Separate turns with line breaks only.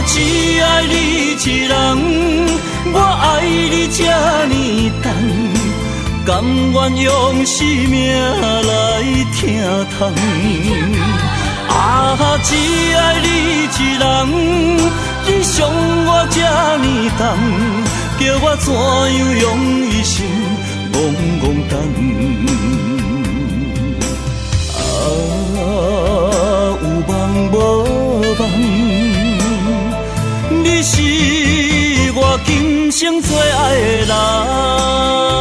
只爱你一人，我爱你这呢重，甘愿用生命来疼痛。啊，只爱你一人，你伤我这呢重，叫我怎样用一生戆戆等？有梦无梦，你是我今生最爱的人。